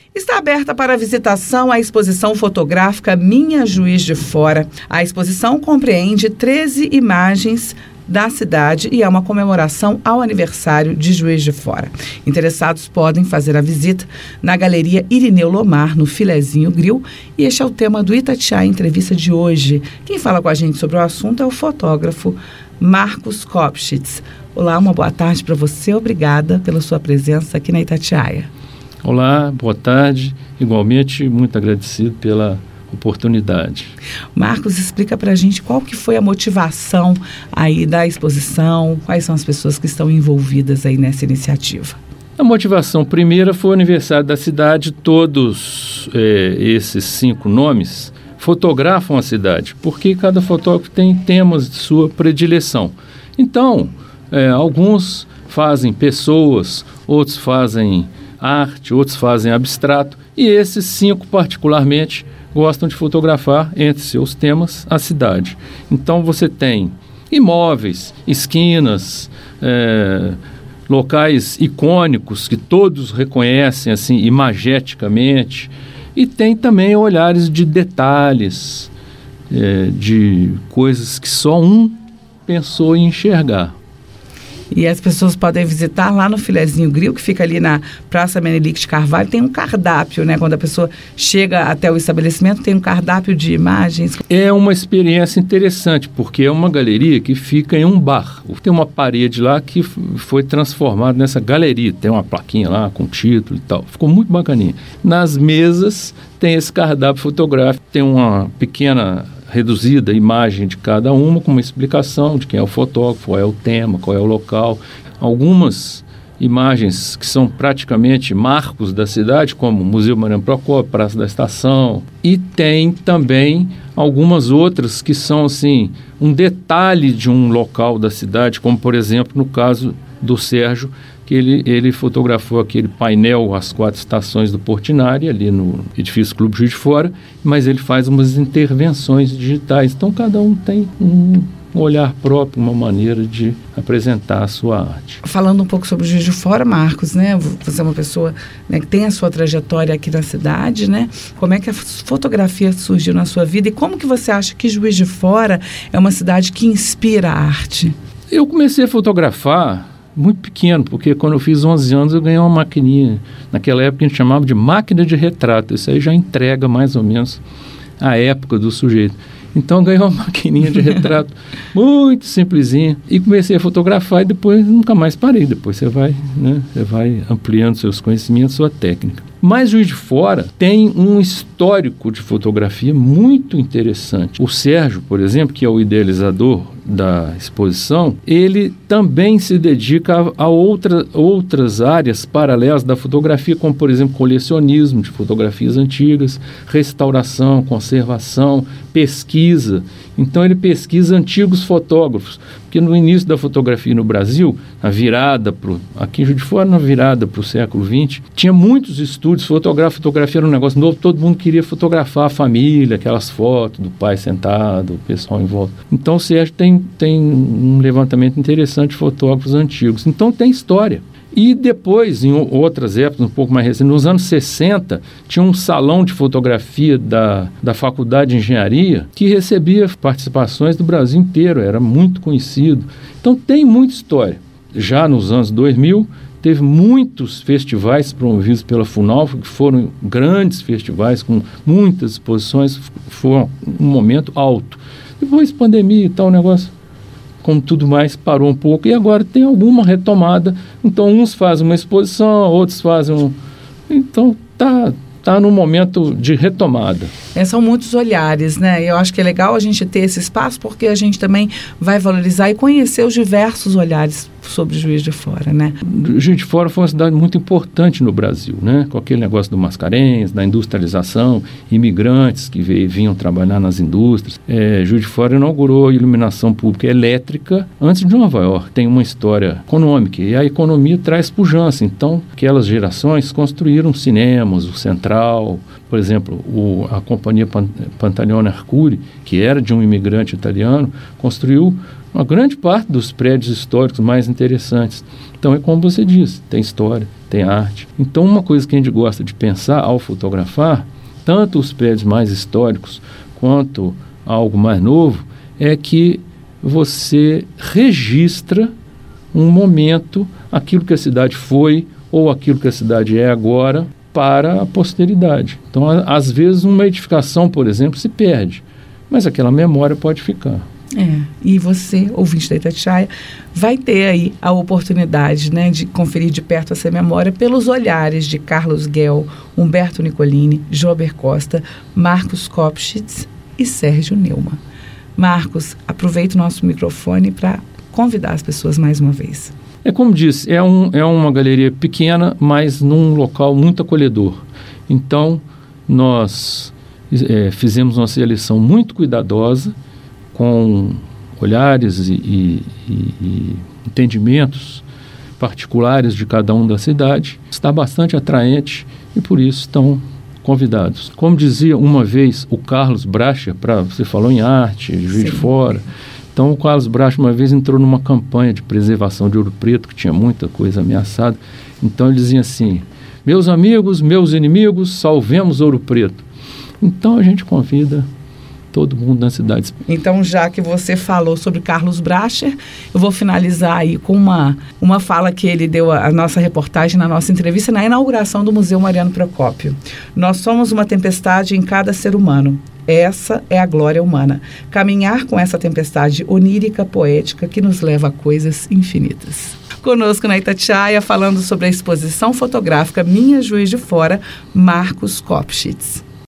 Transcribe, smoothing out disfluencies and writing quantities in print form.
Está aberta para visitação a exposição fotográfica Minha Juiz de Fora. A exposição compreende 13 imagens da cidade e é uma comemoração ao aniversário de Juiz de Fora. Interessados podem fazer a visita na Galeria Irineu Lomar, no Filezinho Grill, e este é o tema do Itatiaia Entrevista de hoje. Quem fala com a gente sobre o assunto é o fotógrafo Marcos Kopschitz. Olá, uma boa tarde para você. Obrigada pela sua presença aqui na Itatiaia. Olá, boa tarde. Igualmente, muito agradecido pela oportunidade. Marcos, explica para a gente qual que foi a motivação aí da exposição, quais são as pessoas que estão envolvidas aí nessa iniciativa. A motivação primeira foi o aniversário da cidade. Todos esses 5 nomes fotografam a cidade, porque cada fotógrafo tem temas de sua predileção. Então, alguns fazem pessoas, outros fazem arte, outros fazem abstrato, e esses 5 particularmente gostam de fotografar entre seus temas a cidade. Então você tem imóveis, esquinas, locais icônicos que todos reconhecem assim imageticamente, e tem também olhares de detalhes, de coisas que só um pensou em enxergar. E as pessoas podem visitar lá no Filezinho Grill, que fica ali na Praça Menelik de Carvalho. Tem um cardápio, né? Quando a pessoa chega até o estabelecimento, tem um cardápio de imagens. É uma experiência interessante, porque é uma galeria que fica em um bar. Tem uma parede lá que foi transformada nessa galeria. Tem uma plaquinha lá com título e tal. Ficou muito bacaninha. Nas mesas tem esse cardápio fotográfico. Tem uma pequena reduzida imagem de cada uma, com uma explicação de quem é o fotógrafo, qual é o tema, qual é o local. Algumas imagens que são praticamente marcos da cidade, como o Museu Mariano Procópio, Praça da Estação, e tem também algumas outras que são assim, um detalhe de um local da cidade, como por exemplo no caso do Sérgio, que ele fotografou aquele painel, as 4 estações do Portinari, ali no edifício Clube Juiz de Fora, mas ele faz umas intervenções digitais. Então, cada um tem um olhar próprio, uma maneira de apresentar a sua arte. Falando um pouco sobre o Juiz de Fora, Marcos, né? Você é uma pessoa, né, que tem a sua trajetória aqui na cidade, né? Como é que a fotografia surgiu na sua vida e como que você acha que Juiz de Fora é uma cidade que inspira a arte? Eu comecei a fotografar muito pequeno, porque quando eu fiz 11 anos eu ganhei uma maquininha. Naquela época a gente chamava de máquina de retrato. Isso aí já entrega mais ou menos a época do sujeito. Então eu ganhei uma maquininha de retrato muito simplesinha e comecei a fotografar e depois nunca mais parei. Depois você vai, né, você vai ampliando seus conhecimentos, sua técnica. Mas Juiz de Fora tem um histórico de fotografia muito interessante. O Sérgio, por exemplo, que é o idealizador da exposição, ele também se dedica a outras áreas paralelas da fotografia, como, por exemplo, colecionismo de fotografias antigas, restauração, conservação, pesquisa. Então, ele pesquisa antigos fotógrafos, porque no início da fotografia no Brasil, aqui em Juiz de Fora, na virada para o século XX, tinha muitos estúdios, fotografia era um negócio novo, todo mundo queria fotografar a família, aquelas fotos do pai sentado, o pessoal em volta. Então, o Sérgio tem um levantamento interessante de fotógrafos antigos. Então, tem história. E depois, em outras épocas, um pouco mais recentes, nos anos 60, tinha um salão de fotografia da Faculdade de Engenharia que recebia participações do Brasil inteiro, era muito conhecido. Então tem muita história. Já nos anos 2000, teve muitos festivais promovidos pela Funalfa, que foram grandes festivais, com muitas exposições, foi um momento alto. Depois, pandemia e tal, o negócio, como tudo mais, parou um pouco, e agora tem alguma retomada. Então, uns fazem uma exposição, outros fazem Então, está num momento de retomada. São muitos olhares, né? Eu acho que é legal a gente ter esse espaço, porque a gente também vai valorizar e conhecer os diversos olhares sobre Juiz de Fora, né? Juiz de Fora foi uma cidade muito importante no Brasil, né? Com aquele negócio do Mascarenhas, da industrialização, imigrantes que vinham trabalhar nas indústrias. Juiz de Fora inaugurou a iluminação pública elétrica antes de Nova York. Tem uma história econômica e a economia traz pujança. Então, aquelas gerações construíram cinemas, o Central, por exemplo, a companhia Pantaleone Arcuri, que era de um imigrante italiano, construiu uma grande parte dos prédios históricos mais interessantes. Então é como você disse, tem história, tem arte. Então uma coisa que a gente gosta de pensar ao fotografar, tanto os prédios mais históricos quanto algo mais novo, é que você registra um momento, aquilo que a cidade foi ou aquilo que a cidade é agora, para a posteridade. Então, às vezes, uma edificação, por exemplo, se perde, mas aquela memória pode ficar. E você, ouvinte da Itatiaia, vai ter aí a oportunidade, né, de conferir de perto essa memória pelos olhares de Carlos Guel, Humberto Nicolini, Jober Costa, Marcos Kopschitz e Sérgio Neumann. Marcos, aproveita o nosso microfone para convidar as pessoas mais uma vez. É como disse, é uma galeria pequena, mas num local muito acolhedor. Então, nós fizemos uma seleção muito cuidadosa, com olhares e entendimentos particulares de cada um da cidade. Está bastante atraente e, por isso, estão convidados. Como dizia uma vez o Carlos Bracher, você falou em arte, Juiz de Fora. Então, o Carlos Bracher uma vez entrou numa campanha de preservação de Ouro Preto, que tinha muita coisa ameaçada. Então, ele dizia assim: meus amigos, meus inimigos, salvemos Ouro Preto. Então, a gente convida todo mundo na cidade. Então, já que você falou sobre Carlos Bracher, eu vou finalizar aí com uma fala que ele deu à nossa reportagem, na nossa entrevista, na inauguração do Museu Mariano Procópio. Nós somos uma tempestade em cada ser humano. Essa é a glória humana. Caminhar com essa tempestade onírica, poética, que nos leva a coisas infinitas. Conosco na Itatiaia, falando sobre a exposição fotográfica Minha Juiz de Fora, Marcos Kopschitz.